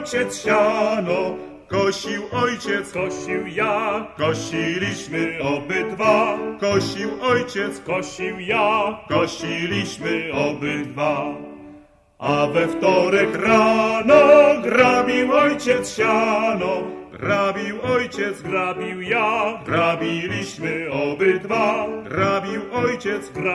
ojciec siano, kosił ojciec, Kosił ja, kosiliśmy obydwa. Kosił ojciec, kosił ja, kosiliśmy obydwa. A we wtorek rano grabił ojciec siano, grabił ojciec, grabił ja, grabiliśmy obydwa. Grabił ojciec,